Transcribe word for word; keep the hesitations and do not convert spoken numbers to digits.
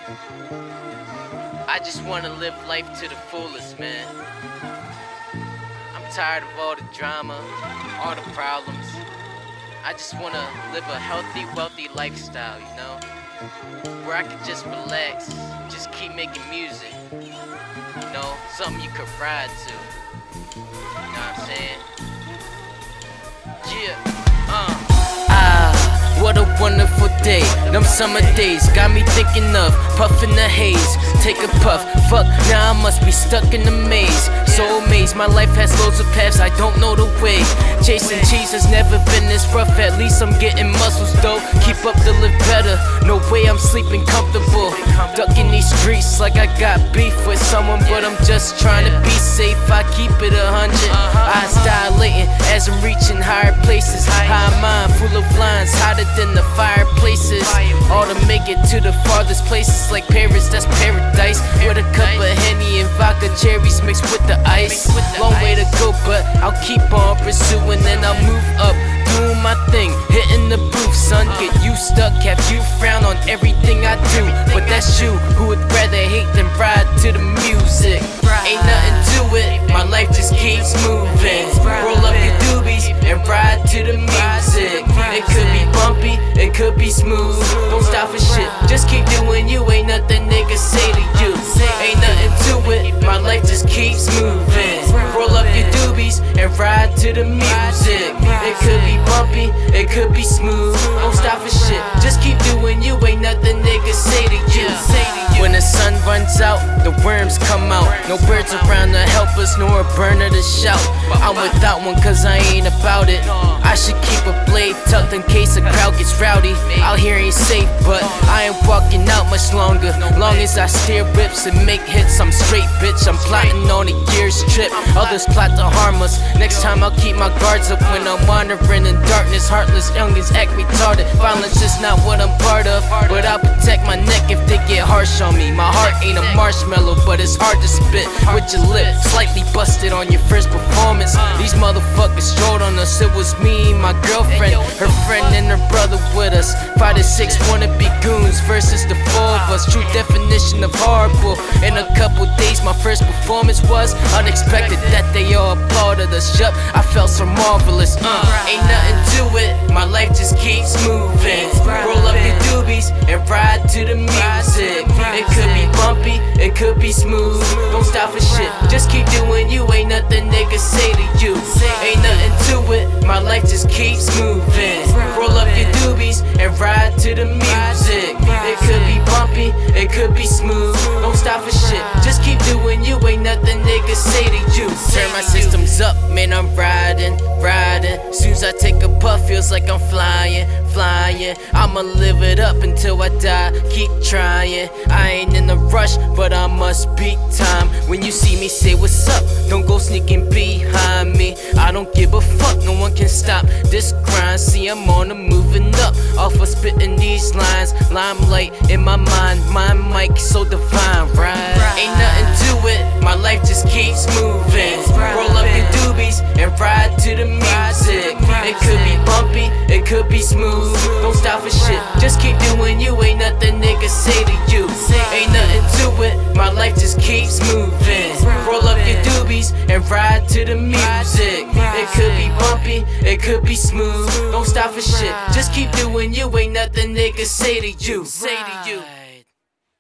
I just wanna live life to the fullest, man. I'm tired of all the drama, all the problems. I just wanna live a healthy, wealthy lifestyle, you know? Where I can just relax, just keep making music. You know, something you could ride to. You know what I'm saying? Yeah, uh. Ah, what a wonderful day. Them summer days got me thinking of puffing the haze. Take a puff, fuck, now I must be stuck in the maze. So amazed, my life has loads of paths, I don't know the way. Chasing cheese has never been this rough, at least I'm getting muscles though. Keep up to live better, no way I'm sleeping comfortable. Ducking these streets like I got beef with someone, but I'm just trying to be safe, I keep it a hundred. Eyes dilating as I'm reaching higher places. High mind full of lines, hotter than the fireplaces. All to make it to the farthest places like Paris, that's paradise. With a cup of Henny and vodka cherries mixed with the ice. Long way to go, but I'll keep on pursuing and I'll move up, doing my thing, hitting the booth, son. Get you stuck, have you frown on everything I do, but that's you who would rather hate than ride to the music. Ain't nothing to it, my life just keeps moving. Roll up your doobies and ride to the music. It could be bumpy, it could be smooth. Don't stop for shit, just keep doing you. Ain't nothing niggas say to you. Ain't nothing to it, my life just keeps moving. Roll up your doobies and ride to the music. It could be bumpy, it could be smooth. Don't stop for shit, just keep doing you. Ain't nothing niggas say to you. When the sun runs out, the worms come out. No birds around to help us, nor a burner to shout. I'm without one cause I ain't about it. I should keep a blade tucked in case a crowd gets rowdy. Out here ain't safe, but I ain't walking out much longer. Long as I steer whips and make hits, I'm straight, bitch. I'm plotting on a year's trip. Others plot to harm us. Next time I'll keep my guards up when I'm wandering in darkness. Heartless youngins act retarded. Violence is not what I'm part of, but I'll protect my neck if they get harsh on me. My heart ain't a marshmallow, but it's hard to spit with your lip slightly busted on your first performance. These motherfuckers strolled on us. It was me, my girlfriend, her friend, and her brother with us. Five to six wanna be goons versus the four of us. True definition of horrible. In a couple days, my first performance was unexpected. That they all applauded us. Yup, I felt so marvelous. Uh, ain't nothing to it. My life just keeps moving. Roll up your doobies and ride to the music. It could be bumpy, it could be smooth. Don't stop for shit, just keep doing you. Ain't nothing niggas say to you. Ain't nothing to it, my life just keeps moving. Roll up your doobies and ride to the music. It could be bumpy, it could be smooth. Don't stop for shit, just keep doing you. Ain't nothing niggas say to you. Turn my systems up, man, I'm riding, riding. Soon as I take a puff, feels like I'm flying, flying. I'ma live it up until I die, keep trying. I ain't in a rush, but I must beat time. When you see me, say what's up, don't go sneaking behind me. I don't give a fuck, no one can stop this grind. See, I'm on the moving up, off of spitting these lines. Limelight in my mind, my mic so divine, right? Ain't nothing to it, my life just keeps moving. Roll up your doobies and ride to the music. It could be bumpy, it could be smooth. Don't stop for shit, just keep doing you. Ain't nothing niggas say to you. Ain't nothing to it, my life just keeps moving. Roll up your doobies and ride to the music. It could be bumpy, it could be smooth. Don't stop for shit, just keep doing you. Ain't nothing niggas say to you. Say to you.